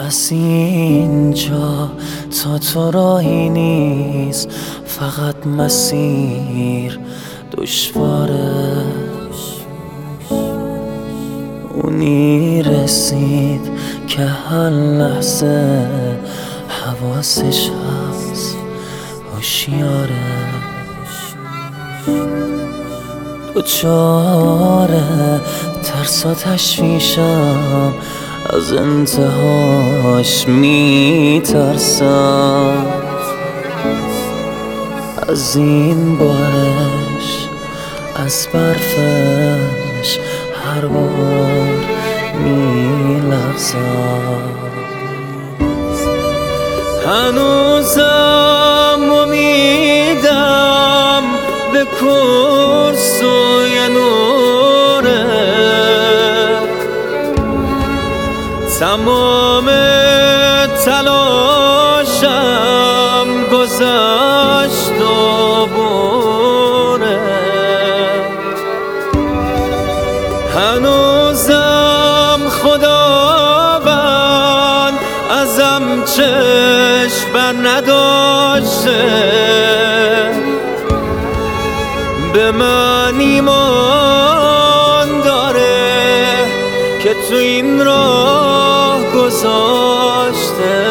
از اینجا تا تو راهی نیست، فقط مسیر دشواره. اونی رسید که هر لحظه حواسش هست، هوشیاره. دوچاره ترس و تشویشم، از انتهاش میترسم. از این بارش، از برفش هر بار میلرزم. هنوزم امیدم به کورس و یه نوره. تمام تلاشم گذشت و بره. هنوزم خداوند ازم چشم بر نداشته. به من ایمان داره که تو این راه گذاشته.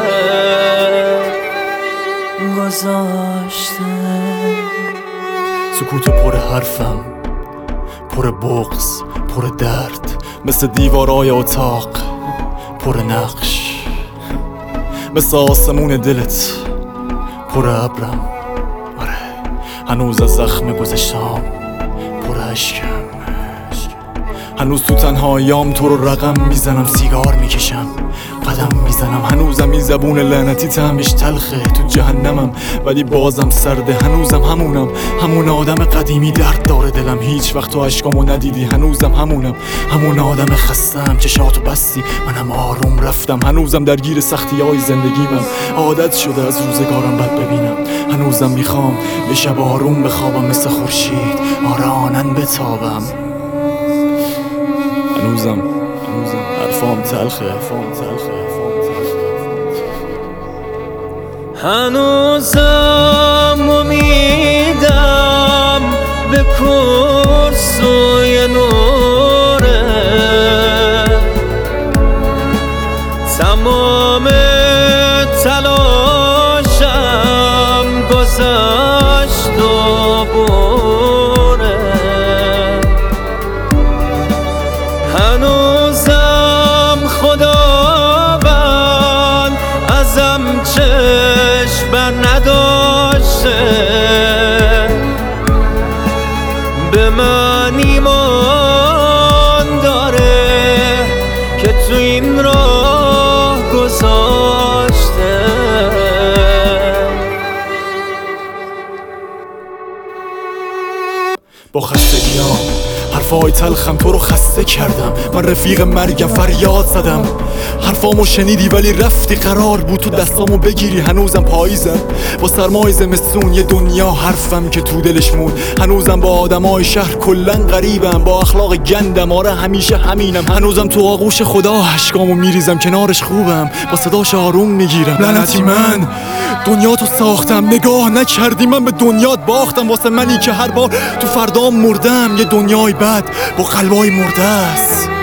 سکوت پر حرفم، پر بغض، پر درد، مثل دیوارای اتاق پر نقش، مثل آسمون دلت پر ابرم. آره هنوز از زخم گذشتم پر اشکم. هنوز تو تنهاییام تو رو رقم میزنم، سیگار میکشم، قدم میزنم. هنوزم این زبون لعنتی طعمش تلخه، تو جهنمم ولی بازم سرده. هنوزم همونم، همون آدم قدیمی، درد داره دلم. هیچ وقت تو اشکامو ندیدی، هنوزم همونم، همون آدم خستم. چشاتو بستی منم آروم رفتم. هنوزم درگیر سختی‌های زندگیمم، عادت شده از روزگارم بد ببینم. هنوزم میخوام یه شب آروم بخوابم، مثل خورشید آره آنن بتابم. هنوزم حرفام تلخه. هنوزم امیدم به کورس و یه نوره. تمام تلاشم گذشت و بره. هنوزم خداوند ازم چشم بر نداشته. به من ایمان داره که تو این راه گذاشته. با خستگیام حرفای تلخم تو رو خسته کردم. من رفیق مرگم فریاد زدم، حرفامو شنیدی ولی رفتی. قرار بود تو دستامو بگیری. هنوزم پاییزم با سرمای زمستون، یه دنیا حرفم که تو دلش مون. هنوزم با آدمای شهر کلن غریبم، با اخلاق گندم آره همیشه همینم. هنوزم تو آغوش خدا اشکامو میریزم، کنارش خوبم با صداش آروم میگیرم. لعنتی من دنیا تو ساختم، نگاه نکردی من به دنیات باختم. واسه منی که هر بار تو فردام مردم، یه دنیای بد با قلبای مرده است.